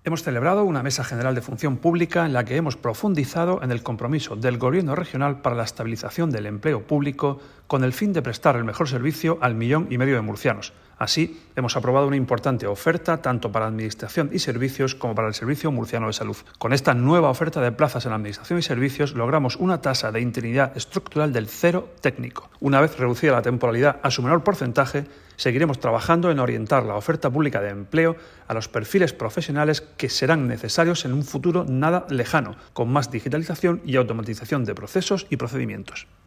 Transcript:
Hemos celebrado una mesa general de función pública en la que hemos profundizado en el compromiso del Gobierno regional para la estabilización del empleo público con el fin de prestar el mejor servicio al 1,5 millones de murcianos. Así, hemos aprobado una importante oferta tanto para Administración y Servicios como para el Servicio Murciano de Salud. Con esta nueva oferta de plazas en la Administración y Servicios logramos una tasa de interinidad estructural del 0 técnico. Una vez reducida la temporalidad a su menor porcentaje, seguiremos trabajando en orientar la oferta pública de empleo a los perfiles profesionales que serán necesarios en un futuro nada lejano, con más digitalización y automatización de procesos y procedimientos.